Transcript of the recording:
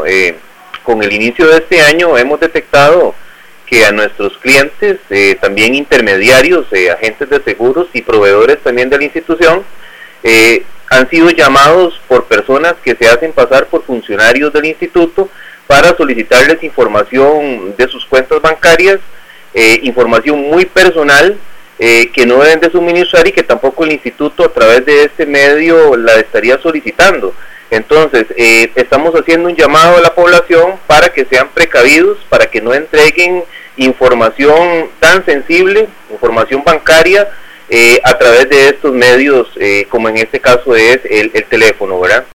con el inicio de este año hemos detectado que a nuestros clientes, también intermediarios, agentes de seguros y proveedores también de la institución, han sido llamados por personas que se hacen pasar por funcionarios del instituto para solicitarles información de sus cuentas bancarias, información muy personal, que no deben de suministrar y que tampoco el instituto a través de este medio la estaría solicitando. Entonces, estamos haciendo un llamado a la población para que sean precavidos, para que no entreguen información tan sensible, información bancaria, a través de estos medios, como en este caso es el teléfono, ¿verdad?